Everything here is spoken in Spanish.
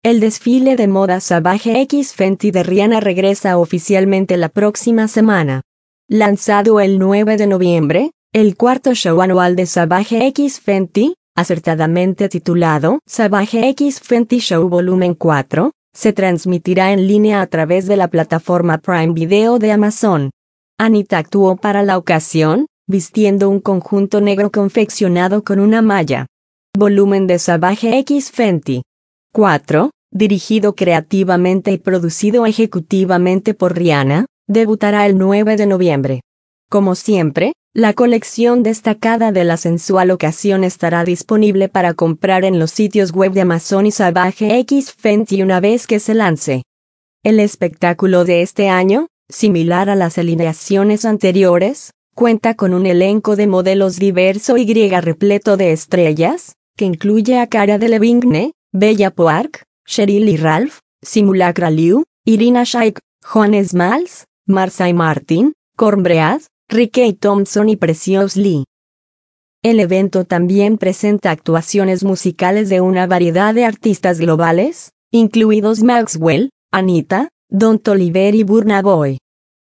El desfile de moda Savage X Fenty de Rihanna regresa oficialmente la próxima semana. Lanzado el 9 de noviembre, el cuarto show anual de Savage X Fenty, acertadamente titulado Savage X Fenty Show Volumen 4, se transmitirá en línea a través de la plataforma Prime Video de Amazon. Anitta actuó para la ocasión, vistiendo un conjunto negro confeccionado con una malla. Volumen de Savage X Fenty 4, dirigido creativamente y producido ejecutivamente por Rihanna, debutará el 9 de noviembre. Como siempre, la colección destacada de la sensual ocasión estará disponible para comprar en los sitios web de Amazon y Savage X Fenty una vez que se lance. El espectáculo de este año, similar a las alineaciones anteriores, cuenta con un elenco de modelos diverso y repleto de estrellas, que incluye a Cara Delevingne, Bella Poarch, Cheryl Lee Ralph, Simulacra Liu, Irina Shayk, Joan Smalls, Marsai Martin, Cornbread, Ricky Thompson y Precious Lee. El evento también presenta actuaciones musicales de una variedad de artistas globales, incluidos Maxwell, Anitta, Don Toliver y Burna Boy.